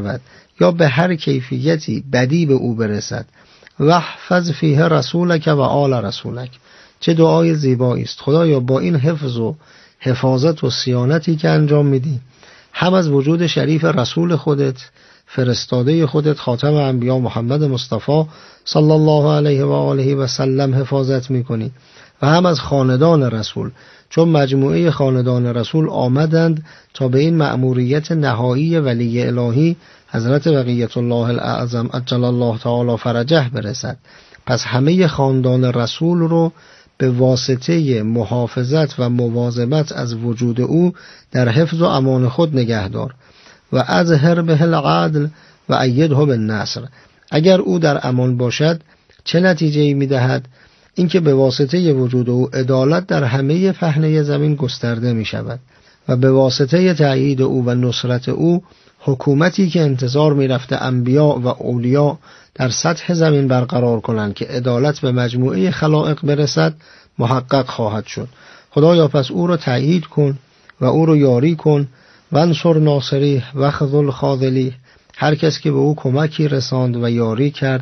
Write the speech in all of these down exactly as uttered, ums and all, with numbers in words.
شود یا به هر کیفیتی بدی به او برسد. واحفظ فیه رسولک و آل رسولک. چه دعای زیبایی است. خدایا با این حفظ و حفاظت و صیانتی که انجام میدی، هم از وجود شریف رسول خودت، فرستاده خودت خاتم انبیا محمد مصطفی صلی الله علیه و آله و سلم حفاظت میکنی، و هم از خاندان رسول، چون مجموعه خاندان رسول آمدند تا به این مأموریت نهایی ولی الهی حضرت بقیت الله الاعظم عجل الله تعالی فرجه برسد. پس همه خاندان رسول رو به واسطه محافظت و مواظبت از وجود او در حفظ و امان خود نگهدار. و اظهر به العدل و ایده بالنصر. اگر او در امان باشد چه نتیجه‌ای می‌دهد؟ اینکه به واسطه وجود او عدالت در همه پهنه زمین گسترده می‌شود و به واسطه تأیید او و نصرت او حکومتی که انتظار می‌رفته انبیا و اولیا در سطح زمین برقرار کنند که عدالت به مجموعه خلائق برسد محقق خواهد شد. خدایا پس او را تأیید کن و او را یاری کن. و انصر ناصری و خذل خاذلی. هر کس که به او کمکی رساند و یاری کرد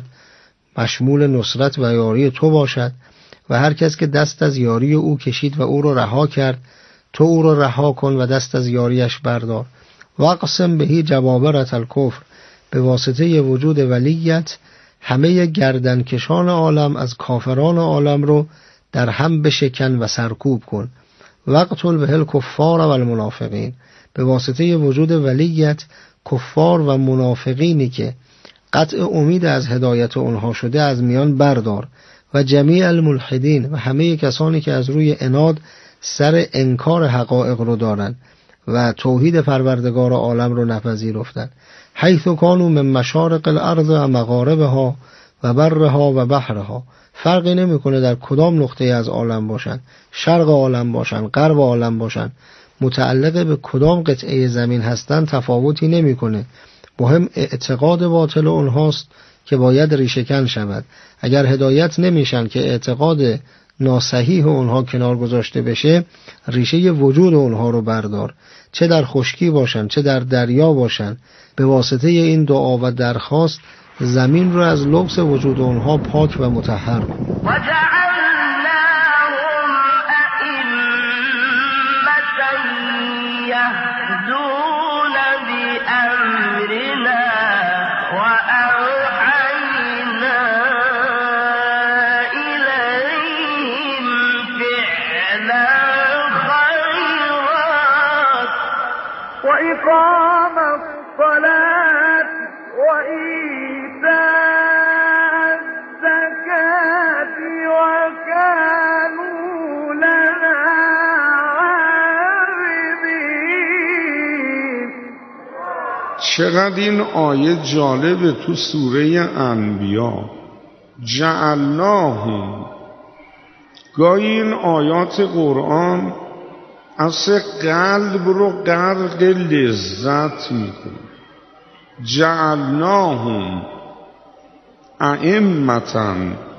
مشمول نصرت و یاری تو باشد، و هر کس که دست از یاری او کشید و او را رها کرد تو او را رها کن و دست از یاریش بردار. واقسم بهی جبابرة الکفر. به واسطه وجود ولیت همه گردنکشان عالم از کافران عالم رو در هم بشکن و سرکوب کن. وقتل به الکفار و المنافقین. به واسطه وجود ولیت کفار و منافقینی که قطع امید از هدایت اونها شده از میان بردار، و جمیع الملحدین و همه کسانی که از روی عناد سر انکار حقایق رو دارند و توحید پروردگار عالم رو نپذیرفتند. حیث کانوا من مشارق الارض و مغاربها و برها و بحرها. فرقی نمیکنه در کدام نقطه از عالم باشن، شرق عالم باشن، غرب عالم باشن، متعلق به کدام قطعه زمین هستن تفاوتی نمیکنه. مهم اعتقاد باطل اونهاست که باید ریشه‌کن شود. اگر هدایت نمیشن که اعتقاد ناصحیح اونها کنار گذاشته بشه، ریشه وجود اونها رو بردار، چه در خشکی باشن چه در دریا باشن. به واسطه این دعا و درخواست زمین رو از لبس وجود اونها پاک و مطهر کن. وإقام الصلاة وإيتاء الزكاة وكانوا لنا عابدين. چقدر این آیه جالبه تو سوره انبیا. جعلناهم. گاهی این آیات قرآن اصل قلب رو غرق لذت میکنه. جعلناهم ائمة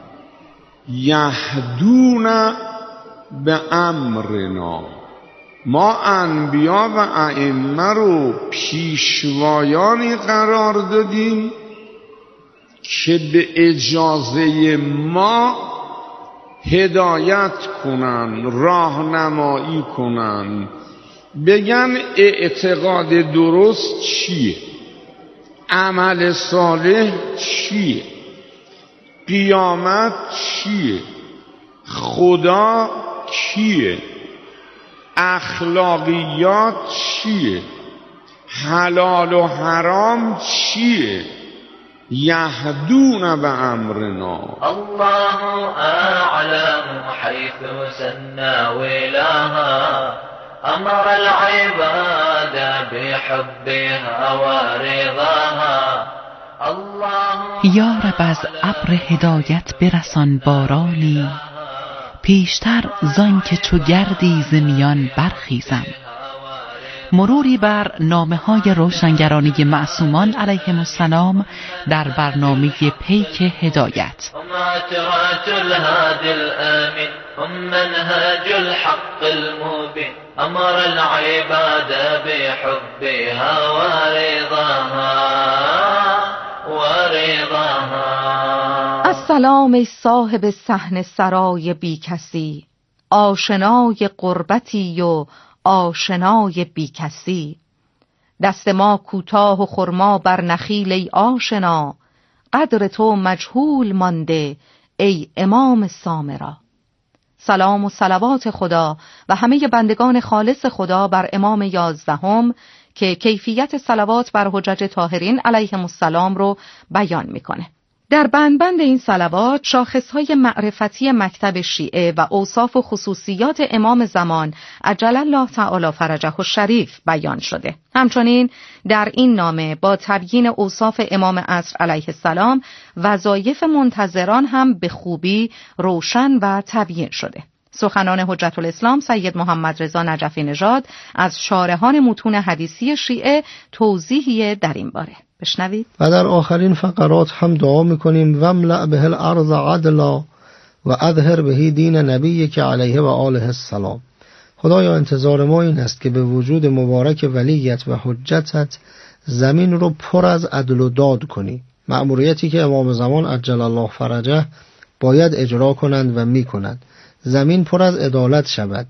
یهدون به امرنا. ما انبیا و ائمه رو پیشوایانی قرار دادیم که به اجازه ما هدایت کنن، راهنمایی کنن، بگن اعتقاد درست چیه، عمل صالح چیه، قیامت چیه، خدا کیه، اخلاقیات چیه، حلال و حرام چیه. یهدون به امرنا. الله اعلم حيث سنا ولاها امر العباد بحبها ورضاها. یا رب از ابر هدایت برسان بارانی، پیشتر زان که چو گردی ز میان برخیزم. مروری بر نامه‌های روشنگرانی معصومان علیهم السلام در برنامه پیک هدایت. هم منهج الحق المبين امر العباد بحبها ورضاها. سلام ای صاحب صحن سرای بی کسی، آشنای غربتی و آشنای بی کسی. دست ما کوتاه و خرما بر نخیل ای آشنا، قدر تو مجهول مانده ای امام سامرا. سلام و صلوات خدا و همه بندگان خالص خدا بر امام یازدهم که کیفیت صلوات بر حجج طاهرین علیهم السلام رو بیان میکنه. در بند بند این صلوات شاخصهای معرفتی مکتب شیعه و اوصاف و خصوصیات امام زمان عجل الله تعالی فرجه الشریف بیان شده. همچنین در این نامه با تبیین اوصاف امام عصر علیه السلام وظایف منتظران هم به خوبی روشن و تبیین شده. سخنان حجت الاسلام سید محمد رضا نجفی نژاد از شارحان متون حدیثی شیعه توضیحی در این باره. بشنوید. و در آخرین فقرات هم دعا میکنیم وملأ به الارض عدلا و اظهر به دین نبی که علیه و آله السلام. خدایا انتظار ما این است که به وجود مبارک ولیت و حجتت زمین رو پر از عدل و داد کنی. مأموریتی که امام زمان عجل الله فرجه باید اجرا کنند و میکنند. زمین پر از عدالت شود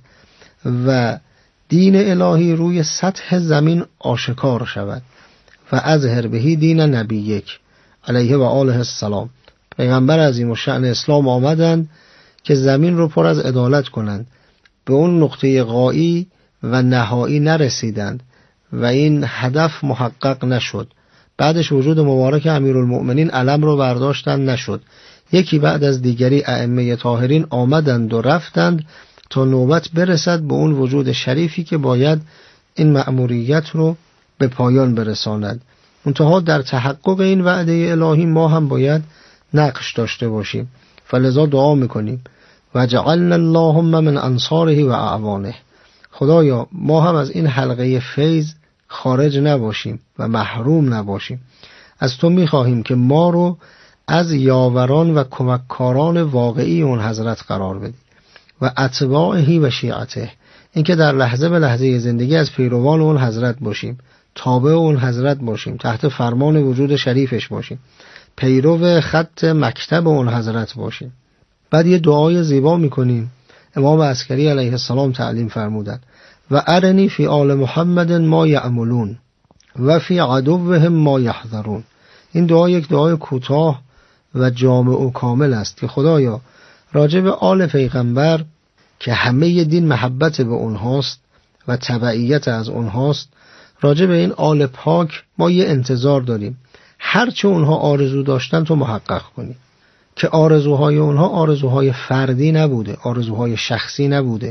و دین الهی روی سطح زمین آشکار شود. و اظهر بهی دین نبیک علیه و آله السلام. پیغمبر عظیم الشأن اسلام آمدند که زمین رو پر از عدالت کنند. به اون نقطه غایی و نهایی نرسیدند و این هدف محقق نشد. بعدش وجود مبارک امیرالمؤمنین علم رو برداشتند، نشد. یکی بعد از دیگری ائمه طاهرین آمدند و رفتند تا نوبت برسد به اون وجود شریفی که باید این مأموریت رو به پایان برساند. منتها در تحقق این وعده الهی ما هم باید نقش داشته باشیم. فلذا دعا میکنیم و جعلنا اللهم من انصاره و اعوانه. خدایا ما هم از این حلقه فیض خارج نباشیم و محروم نباشیم. از تو میخواهیم که ما رو از یاوران و کمککاران واقعی اون حضرت قرار بدی و اتباعهی و شیعته، اینکه در لحظه به لحظه زندگی از پیروان اون حضرت باشیم، تابع اون حضرت باشیم، تحت فرمان وجود شریفش باشیم، پیرو خط مکتب اون حضرت باشیم. بعد یه دعای زیبا میکنیم. امام عسکری علیه السلام تعلیم فرمودند و ارنی فی آل محمد ما یعملون و فی عدوهم ما یحذرون. این دعا یک دعای کوتاه و جامع و کامل است که خدایا راجع به آل پیغمبر که همه دین محبت به اونهاست و تبعیت از اونهاست، راجع به این آل پاک ما یه انتظار داریم. هرچه اونها آرزو داشتن تو محقق کنی، که آرزوهای اونها آرزوهای فردی نبوده، آرزوهای شخصی نبوده،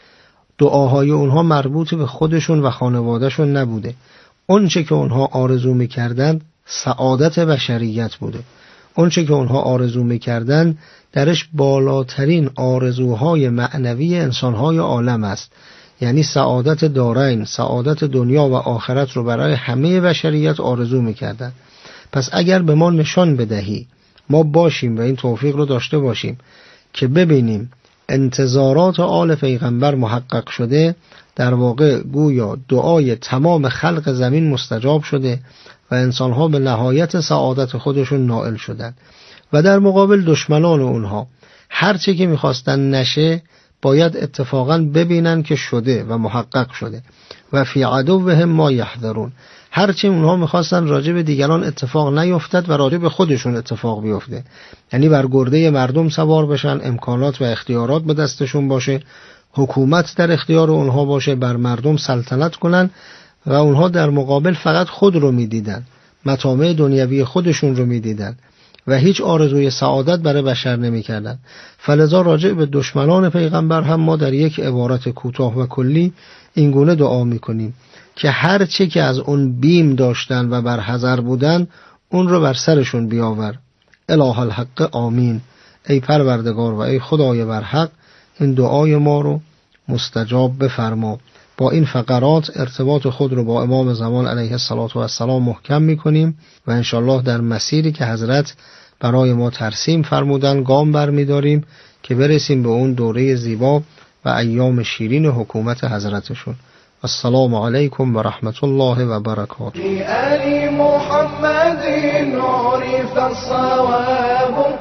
دعاهای اونها مربوط به خودشون و خانوادهشون نبوده. اونچه که اونها آرزو میکردند سعادت بشریت بوده. اونچه که اونها آرزو میکردند درش بالاترین آرزوهای معنوی انسانهای عالم است، یعنی سعادت دارین، سعادت دنیا و آخرت رو برای همه بشریت آرزو میکردند. پس اگر به ما نشان بدهی، ما باشیم و این توفیق رو داشته باشیم که ببینیم انتظارات آل پیغمبر محقق شده، در واقع گویا دعای تمام خلق زمین مستجاب شده و انسانها به نهایت سعادت خودشون نائل شدن. و در مقابل دشمنان اونها هرچه که میخواستن نشه باید اتفاقا ببینن که شده و محقق شده. و فی عدوهم ما یحذرون، هرچه اونها میخواستن راجع به دیگران اتفاق نیفتد و راجع به خودشون اتفاق بیفته، یعنی بر گرده مردم سوار بشن، امکانات و اختیارات به دستشون باشه، حکومت در اختیار اونها باشه، بر مردم سلطنت کنن و اونها در مقابل فقط خود رو میدیدن، مطامع دنیوی خودشون رو میدیدن و هیچ آرزوی سعادت برای بشر نمیکردن. فلذا راجع به دشمنان پیغمبر هم ما در یک عبارت کوتاه و کلی این گونه دعا میکنیم که هر چه که از اون بیم داشتن و بر حذر بودن اون رو بر سرشون بیاور. اله الحق آمین. ای پروردگار و ای خدای برحق، این دعای ما رو مستجاب بفرما. با این فقرات ارتباط خود رو با امام زمان علیه السلام محکم میکنیم و انشالله در مسیری که حضرت برای ما ترسیم فرمودن گام بر میداریم که برسیم به اون دوره زیبا و ایام شیرین حکومت حضرتشون. السلام علیکم و رحمت الله و برکاته. آل محمد عرف الصواب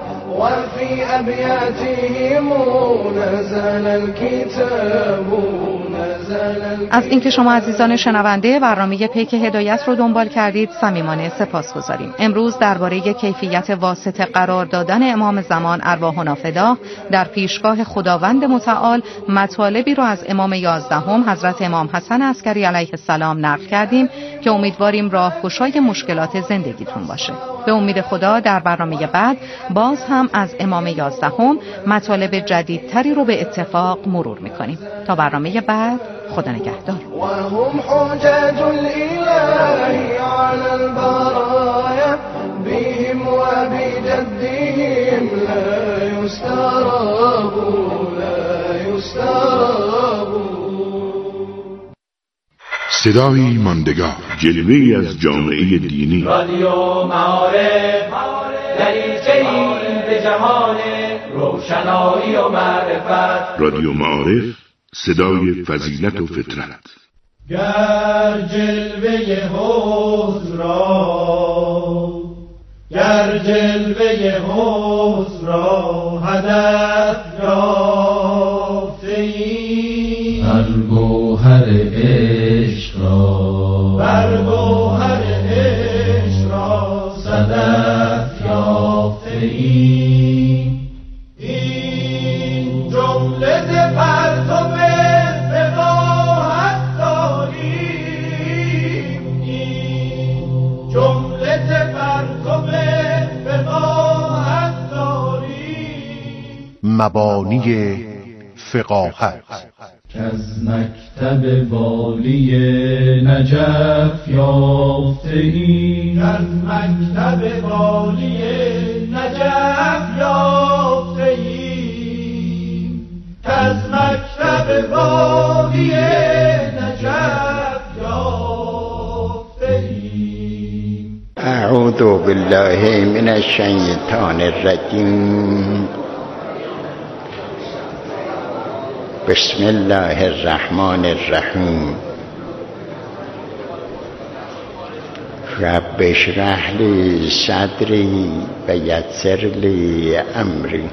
وفي أبياتهم نزل الكتاب نزل. از اینکه شما عزیزان شنونده برنامه پیک هدایت رو دنبال کردید صمیمانه سپاسگزاریم. امروز درباره کیفیت واسطه قرار دادن امام زمان ارواحنا فدا در پیشگاه خداوند متعال مطالبی رو از امام یازدهم حضرت امام حسن عسکری علیه السلام نقل کردیم که امیدواریم راهگشای مشکلات زندگیتون باشه. به امید خدا در برنامه بعد باز هم از امام یازدهم مطالب جدیدتری رو به اتفاق مرور میکنیم. تا برنامه بعد، خدا نگهدار. و هم حجاج الاله على البرايا بهم و بجدهم لا يستراب لا يستراب. صدای ماندگار، جلوه‌ای از جامعه دینی. رادیو معارف دریچه‌ای به جهان روشنایی و معرفت. رادیو معارف، صدای فضیلت و فطرت. گر جلوه حسن را گر جلوه حسن را هدف یافته‌ای، بر گوهر عشق را بر گوهر عشق را صدف یافته‌ای. این جمله ز پرتو وقاحت داریم، این جمله ز پرتو وقاحت داریم. مبانی فقاهت از مکتب والی نجف یافته‌ای، از مکتب والی نجف یافته‌ای، از مکتب والی نجف یافته‌ای. اعوذ بالله من الشیطان الرجیم. بسم الله الرحمن الرحیم. رب اشرح لی صدری و یسر لی امری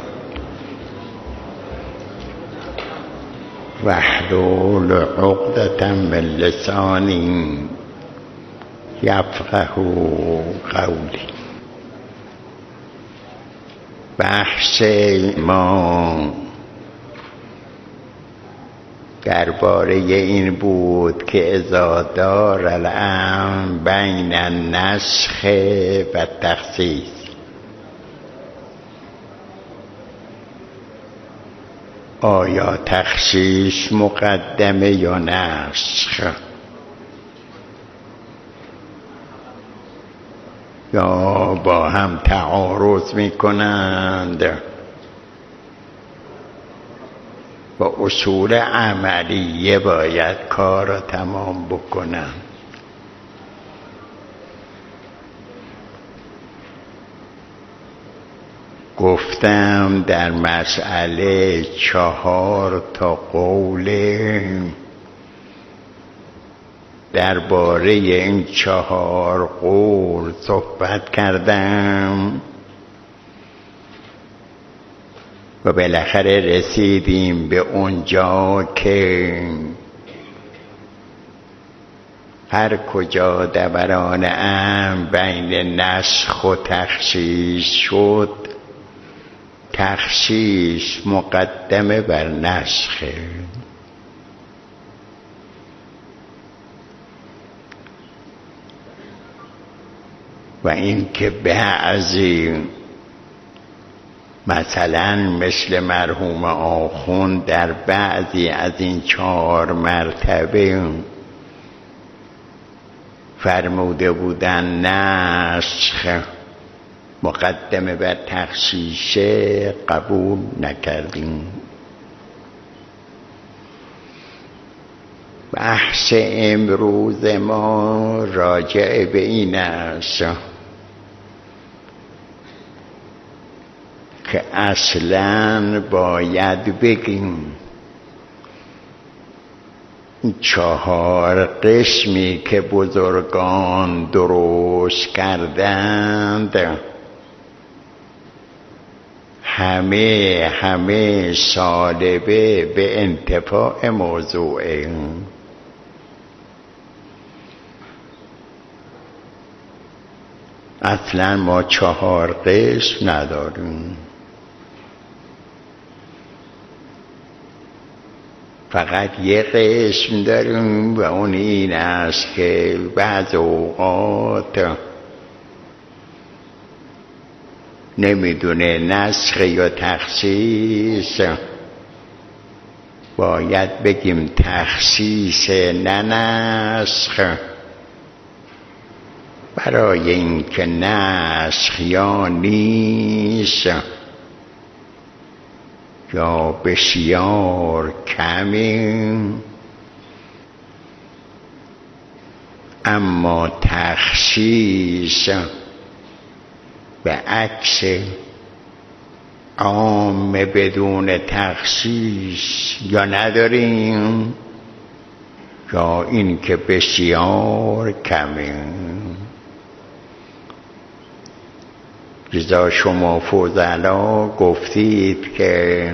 واحلل عقدة من لسانی یفقهوا قولی. بحث ما درباره این بود که اذا دار الامر بین النسخ و تخصیص، آیا تخصیص مقدمه یا نسخ، یا با هم تعارض میکنند با اصول عملیه باید کار را تمام بکنم. گفتم در مسئله چهار تا قول درباره این چهار قول صحبت کردم و بالاخره رسیدیم به اونجا که هر کجا دوران امر بین نسخ و تخصیص شد، تخصیص مقدمه بر نسخه. و این که بعضی مثلا مثل مرحوم آخوند در بعضی از این چهار مرتبه فرموده بودن نسخ مقدمه بر تخصیص، قبول نکردیم. بحث امروز ما راجع به این است که اصلاً باید بگیم چهار قسمی که بزرگان درست کردند همه همه سالبه به انتفاع موضوعه. اصلا ما چهار قسم نداریم، فقط یه قسم داریم و اون این است که بعض اوقات نمیدونه نسخ یا تخصیص، باید بگیم تخصیص نه نسخ، برای اینکه نسخ یا نیست یا بسیار کمی، اما تخصیص به عکس عام بدون تخصیص یا نداریم یا این که بسیار کمی. لذا شما فضلا گفتید که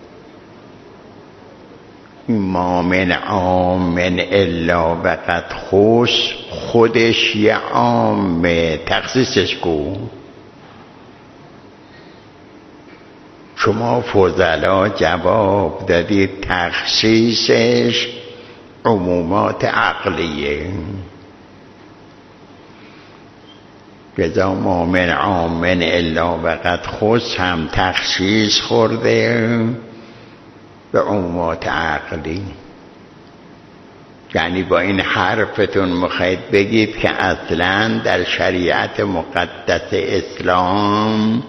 ما من عام الا وقد خص، خودش یه عامه، تخصیصش کو. شما فضلا جواب دادید تخصیصش عمومات عقلیه. لذا ما من عام الا وقد خص هم تخصیص خورده به عمومات عقلی. یعنی با این حرفتون میخواید بگید که اصلا در شریعت مقدس اسلام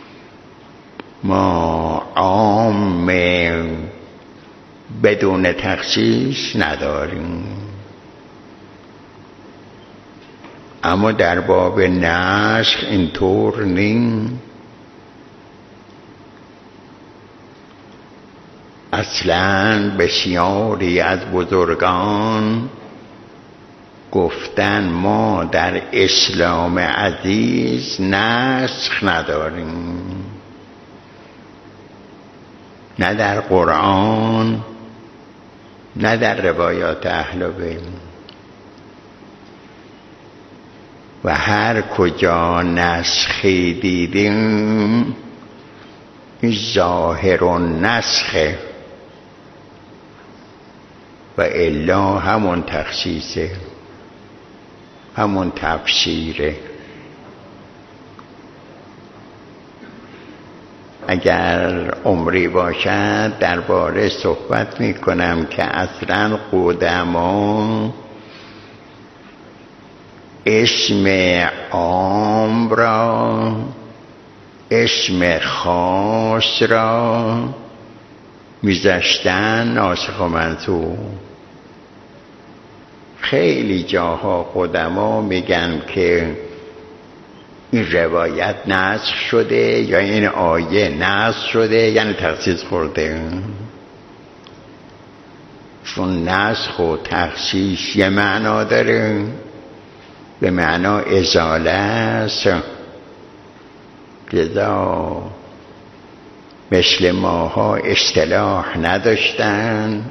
ما عام بدون تخصیص نداریم، اما در باب نسخ اینطور نیم. اصلا بسیاری از بزرگان گفتن ما در اسلام عزیز نسخ نداریم، نه در قرآن نه در روایات اهل بیت، و هر کجا نسخی دیدیم ظاهر و نسخه و الا همون تخصیصه، همون تفسیره. اگر عمری باشد درباره صحبت میکنم که اصلا قدما اسم عام را، اسم خاص را میذاشتن ناسخ و منسوخ. خیلی جاها قدما میگن که این روایت نسخ شده یا این آیه نسخ شده، یعنی تخصیص خورده. چون نسخ و تخصیص یه معنا داره، به معنا ازاله است. لذا مثل ماها اصطلاح نداشتن.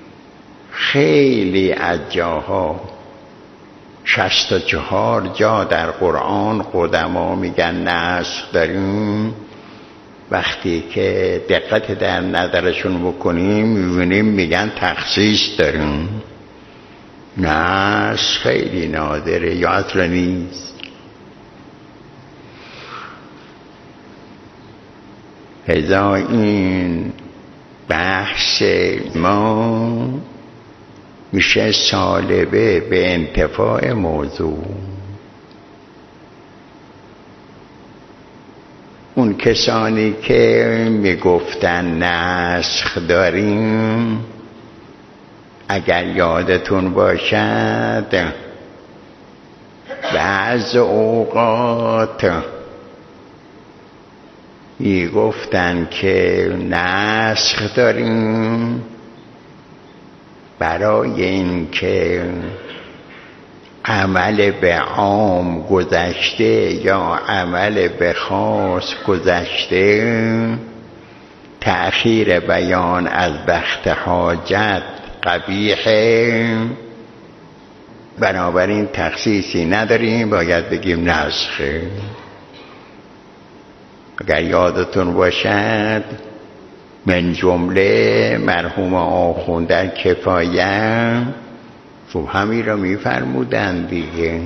خیلی از جاها، شصت و چهار جا در قرآن قدما میگن نسخ داریم. وقتی که دقت در نظرشون بکنیم میبینیم میگن تخصیص داریم. نسخ خیلی نادره یا اصلا نیست. لذا این بحث ما میشه سالبه به انتفاع موضوع. اون کسانی که میگفتن نسخ داریم، اگر یادتون باشد بعض اوقات میگفتن که نسخ داریم برای این که عمل به عام گذشته یا عمل به خاص گذشته تأخیر بیان از وقت حاجت قبیحه، بنابراین تخصیصی نداریم، باید بگیم نسخه. اگر یادتون باشد من جمله مرحوم آخوند در کفایه خب همین را میفرمودن دیگه،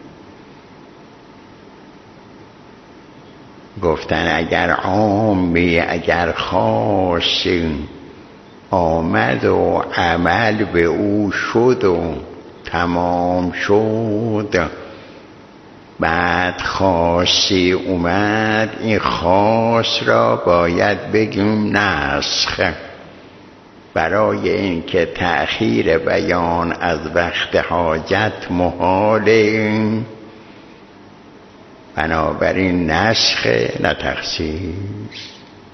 گفتن اگر عامی اگر خاص آمد و عمل به او شد و تمام شد، بعد خاصی اومد، این خاص را باید بگیم نسخ، برای اینکه تأخیر بیان از وقت حاجت محاله، بنابراین نسخ نه تخصیص.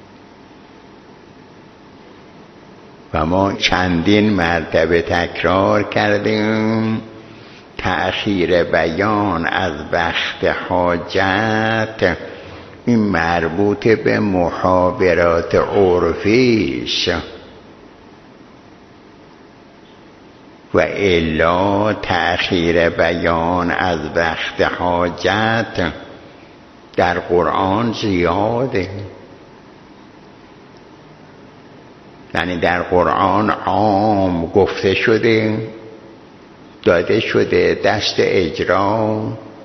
و ما چندین مرتبه تکرار کردیم تأخیر بیان از وقت حاجت این مربوط به محاورات عرفی است و الا تأخیر بیان از وقت حاجت در قرآن زیاده. یعنی در قرآن عام گفته شده، داده شده دست اجرا،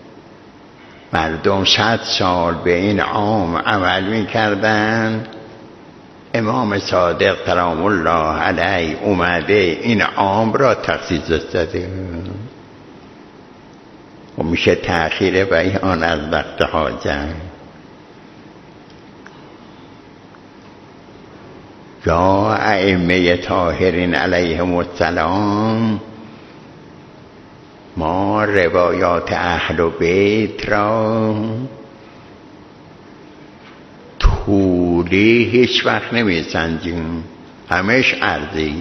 مردم صد سال به این عام عمل می کردن، امام صادق سلام الله علیه اومده این عام را تخصیص داده و میشه تأخیر بیان از وقت حاجت. یا ائمه طاهرین علیهم السلام ما روایات اهل بیت را طولی هیچ وقت نمی سنجیم، همش عرضی،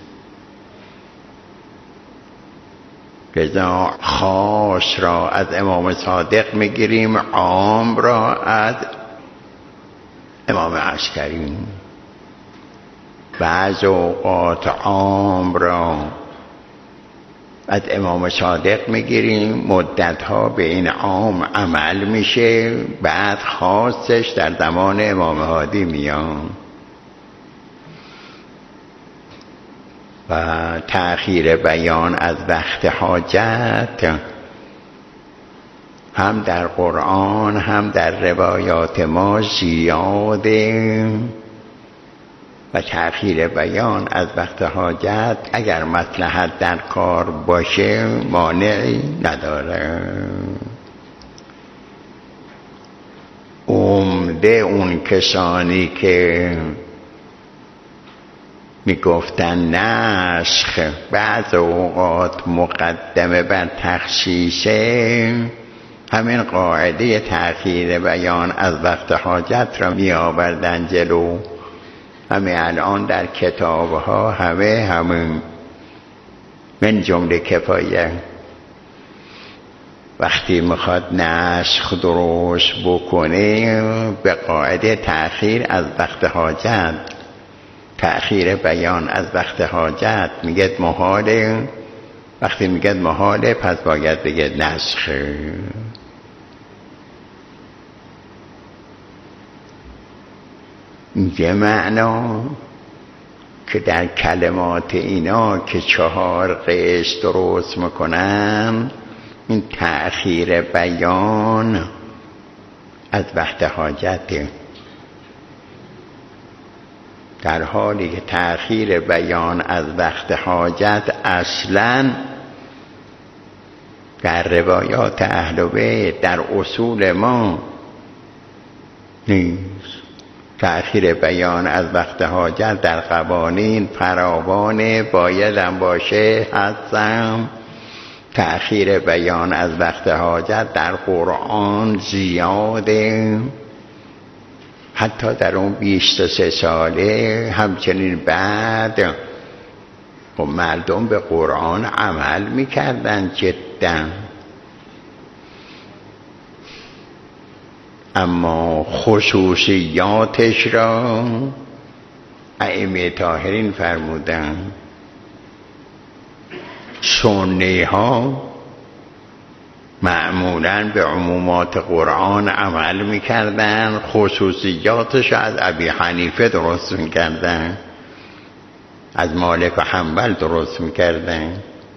لذا خاص را از امام صادق میگیریم، عام را از امام عسکری، بعض اوقات عام را از امام صادق میگیریم، مدتها به این عام عمل میشه، بعد خاصش در زمان امام هادی میان. و تأخیر بیان از وقت حاجت هم در قرآن هم در روایات ما زیاده و تأخیر بیان از وقت حاجت اگر مصلحت در کار باشه مانعی نداره. عمده اون کسانی که میگفتن نسخ بعض اوقات مقدمه بر تخصیصه، همین قاعده تأخیر بیان از وقت حاجت را می آوردن جلو. همه الان در کتابها همه همین من جمله کفایه وقتی میخواد نسخ درست بکنه به قاعده تأخیر از وقت حاجت، تأخیر بیان از وقت حاجت میگه محاله. وقتی میگه محاله پس باید بگه نسخه. یه معنا که در کلمات اینا که چهار قسم درست میکنن، این تأخیر بیان از وقت حاجته، در حالی که تأخیر بیان از وقت حاجت اصلاً در روایات اهل بیت در اصول ما نیست. تأخیر بیان از وقت حاجت در قوانین فراوانه، باید هم باشه هستم. تأخیر بیان از وقت حاجت در قرآن زیاده، حتی در اون بیست و سه ساله همچنین بعد و مردم به قرآن عمل میکردن جدا. اما خصوصیاتش را ائمه طاهرین فرمودن سنی ها معمولاً به عمومات قرآن عمل میکردن، خصوصیاتش از ابی حنیفه درست میکردن، از مالک و حنبل درست میکردن.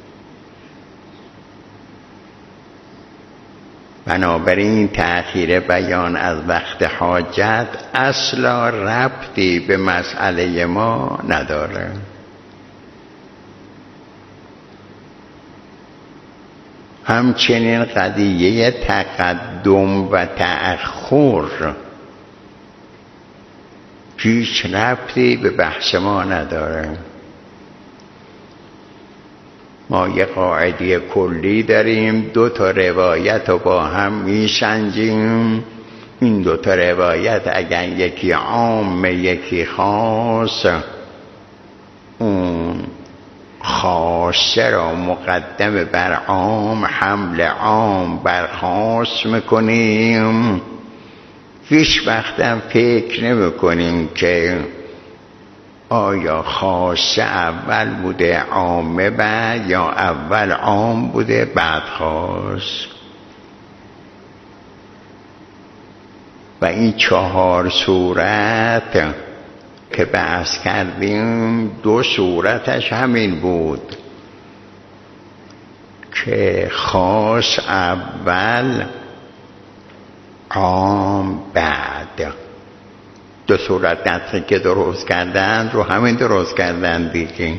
بنابراین تأخیر بیان از وقت حاجت اصلا ربطی به مسئله ما نداره. همچنین قضیه تقدم و تأخر هیچ ربطی به بحث ما نداره. ما یه قاعده کلی داریم، دو تا روایت رو با هم میسنجیم. این دو تا روایت اگر یکی عام یکی خاص، اون خاصه را مقدم بر عام، حمل عام بر خاص میکنیم. هیچ وقت هم فکر نمیکنیم که آیا خاصه اول بوده عامه بعد، یا اول عام بوده بعد خاص. و این چهار صورت که بحث کردیم، دو صورتش همین بود که خاص اول عام بعد. دو صورت نطقی که درست کردن رو همین درست کردن دیگه.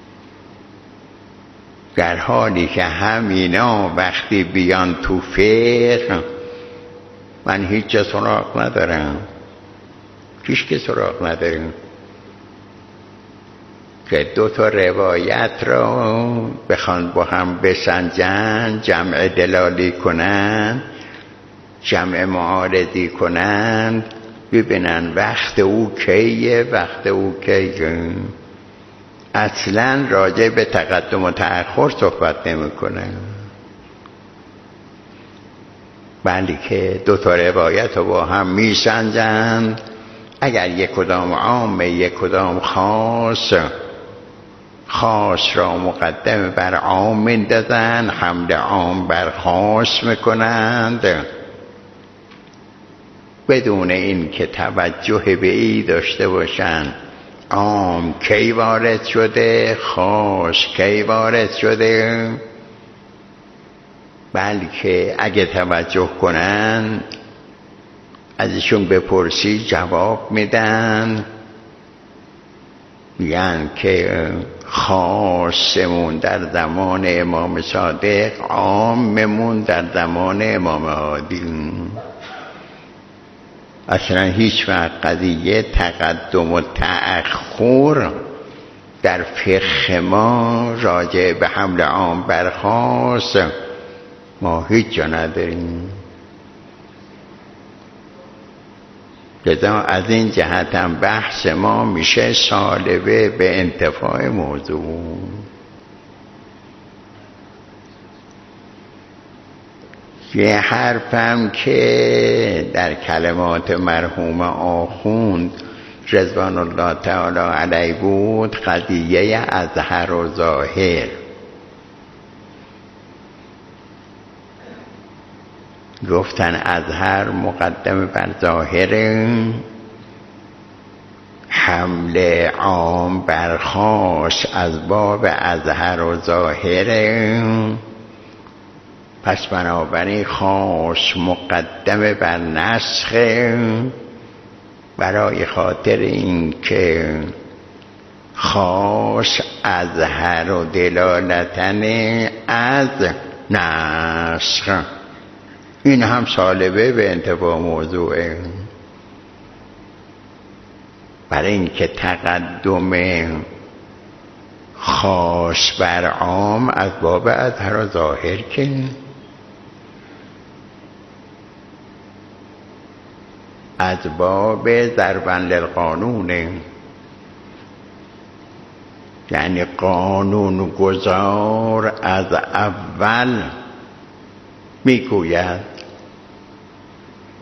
در حالی که همینا وقتی بیان تو فقه من هیچ جا سراغ ندارم، هیچ که سراغ نداریم که دو تا روایت رو بخوان با هم بسنجن، جمع دلالی کنن، جمع معارضی کنن، ببینن وقت او کیه، وقت او کیه. اصلا راجع به تقدم و تأخر صحبت نمی کنن، بلکه دو تا روایت رو با هم می سنجن. اگر یک کدام عامه یک کدام خاص، خاص را مقدم بر عام میندازن، حمل عام بر خاص میکنند، بدون این که توجه به ای داشته باشند عام کی وارد شده، خاص کی وارد شده. بلکه اگه توجه کنن، ازشون بپرسی جواب میدن، میگن که خاصمون در زمان امام صادق، عاممون در زمان امام عادی. اصلا هیچ وقت قضیه تقدم و تأخر در فقه ما راجع به حمل عام بر خاص ما هیچ جا نداریم. لذا از این جهت هم بحث ما میشه سالبه به انتفاع موضوع. یه حرفم که در کلمات مرحوم آخوند رضوان الله تعالی علیه بود، قضیه اظهر و ظاهر. گفتن اظهر مقدم بر ظاهر، حمل عام بر خاص از باب اظهر و ظاهر. پس بنابراین خاص مقدم بر نسخ، برای خاطر این که خاص اظهر و دلالتن از نسخ. این هم سالبه به انتفاع موضوعه، برای اینکه تقدم خاص بر عام از باب اظهر و ظاهر که از باب ضربا للقانونه، یعنی قانون گذار از اول میگوید